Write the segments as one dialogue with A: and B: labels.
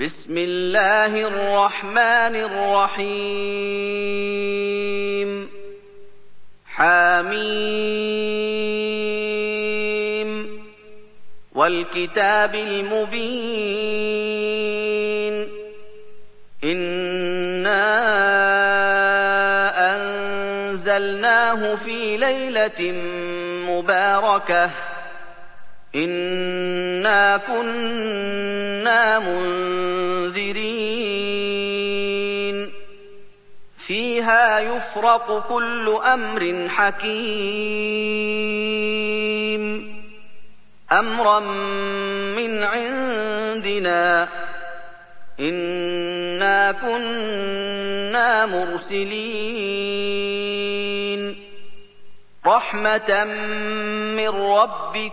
A: بسم الله الرحمن الرحيم حميم والكتاب المبين إنا أنزلناه في ليلة مباركة إنا كنا منذرين فيها يفرق كل أمر حكيم أمرا من عندنا إنا كنا مرسلين رحمة من ربك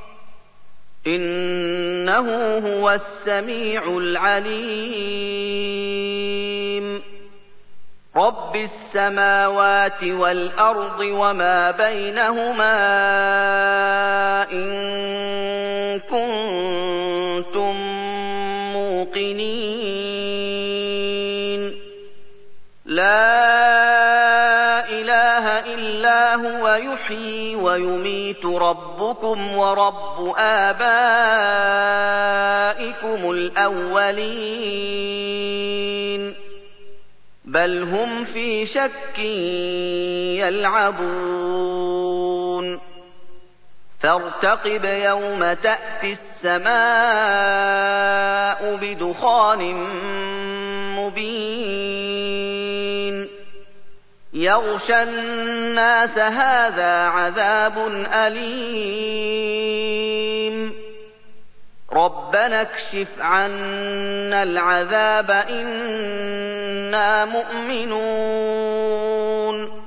A: إنه هو السميع العليم رب السماوات والأرض وما بينهما إن كنتم موقنين لا إله إلا هو يحيي ويميت ربكم ورب آبائكم الأولين بل هم في شك يلعبون فارتقب يوم تأتي السماء بدخان مبين يغشى الناس هذا عذاب أليم ربنا اكشف عنا العذاب إنا مؤمنون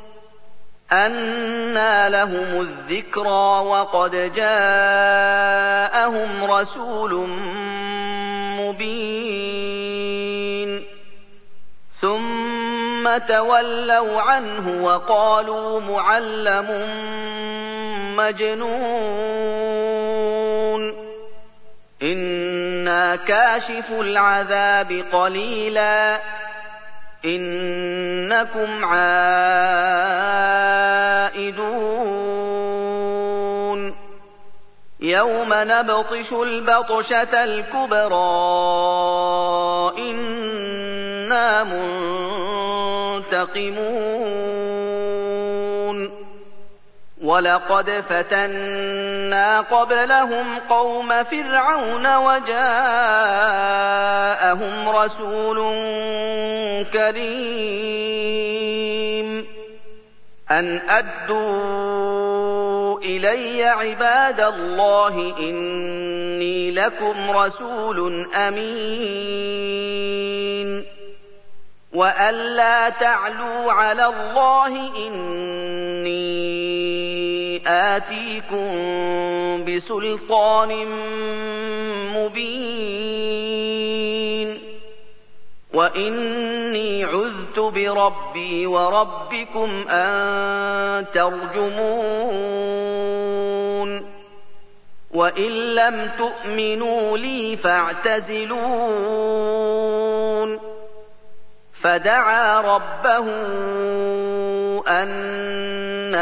A: أنى لهم الذكرى وقد جاءهم رسول مبين ثم تولوا عنه وقالوا معلم مجنون إنا كاشف العذاب قليلا إنكم عائدون يوم نبطش البطشة الكبرى إنا منتقمون ولقد فتنا قبلهم قوم فرعون وجاءهم رسول كريم أن أدوا إلي عباد الله إني لكم رسول أمين وأن لا تعلوا على الله إني آتيكم بسلطان مبين وإني عذت بربي وربكم أن ترجمون وإن لم تؤمنوا لي فاعتزلون فدعا ربه أن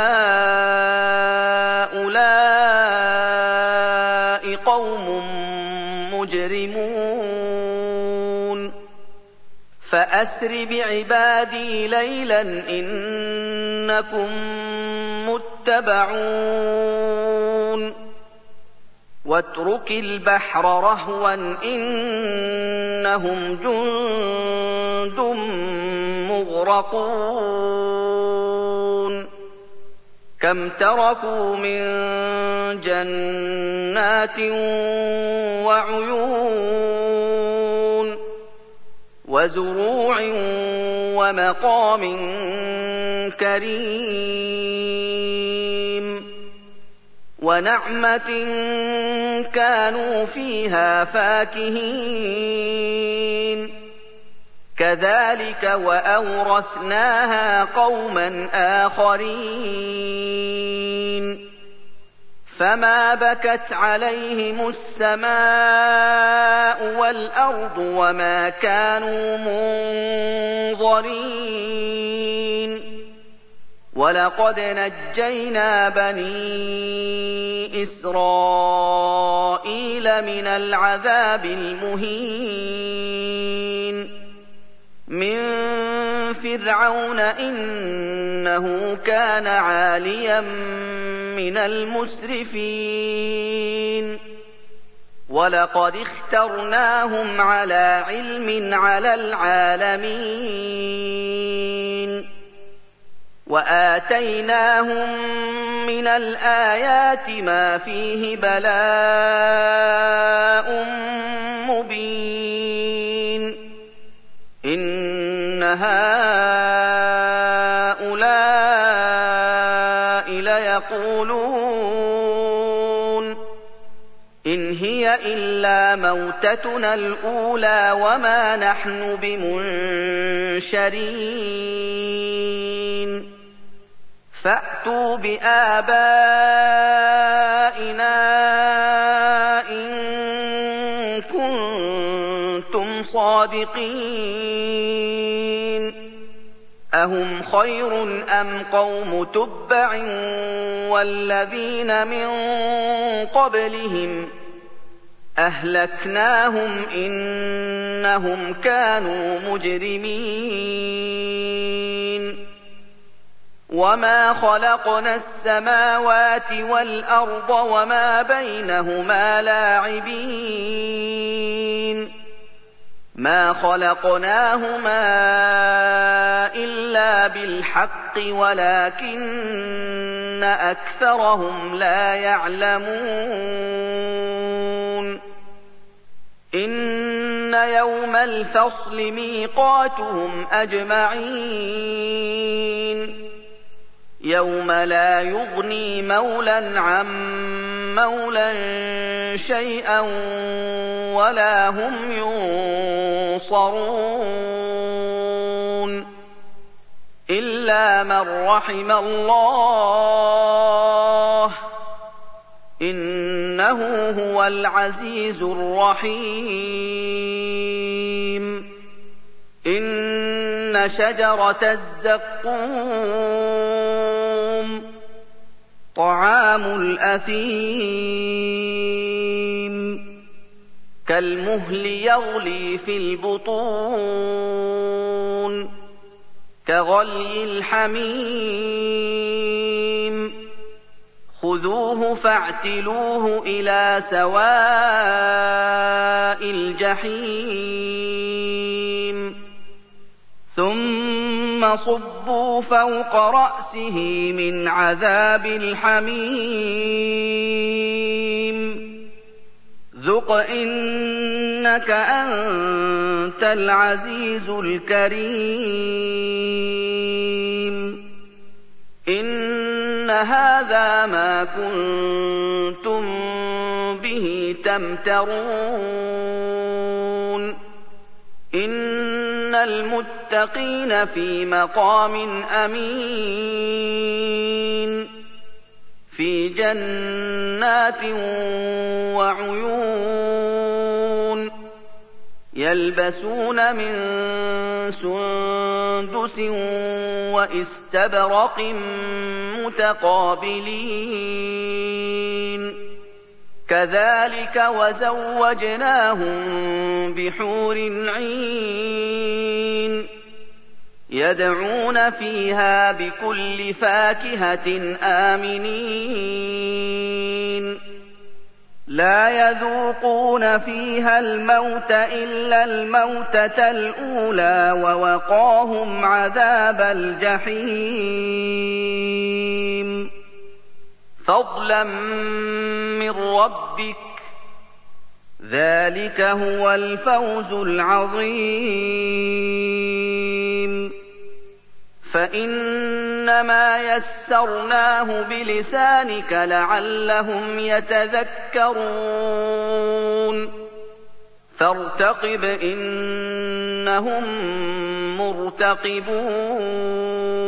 A: هؤلاء قوم مجرمون فأسر بعبادي ليلا إنكم متبعون واترك البحر رهوا إنهم جند مغرقون كم تركوا من جنات وعيون وزروع ومقام كريم ونعمة كانوا فيها فاكهين كذلك وأورثناها قوما آخرين فما بكت عليهم السماء والأرض وما كانوا منظرين ولقد نجينا بني إسرائيل من العذاب المهين من فرعون إنه كان عاليا من المسرفين ولقد اخترناهم على علم على العالمين وآتيناهم من الآيات ما فيه بلاء مبين إن هؤلاء ليقولون إن هي إلا موتتنا الأولى وما نحن بمنشرين فأتوا بآبائنا إن كنتم صادقين أهم خير أم قوم تبع والذين من قبلهم أهلكناهم إنهم كانوا مجرمين وما خلقنا السماوات والأرض وما بينهما لاعبين ما خلقناهما إلا بالحق ولكن أكثرهم لا يعلمون إن يوم الفصل ميقاتهم أجمعين يوم لا يغني مولى عن مولى شيئا ولا هم ينصرون إلا من رحم الله إنه هو العزيز الرحيم إن شجرة الزقوم طعام الأثيم كالمهل يغلي في البطون كغلي الحميم خذوه فاعتلوه إلى سواء الجحيم ثم صبوا فوق رأسه من عذاب الحميم ذق إنك أنت العزيز الكريم إن هذا ما كنتم به تمترون إن المتقين في مقام أمين في جنات وعيون يلبسون من سندس واستبرق متقابلين كذلك وزوجناهم بحور عين يدعون فيها بكل فاكهة آمنين لا يذوقون فيها الموت إلا الموتة الأولى ووقاهم عذاب الجحيم فضلا من ربك ذلك هو الفوز العظيم فإنما يسرناه بلسانك لعلهم يتذكرون فارتقب إنهم مرتقبون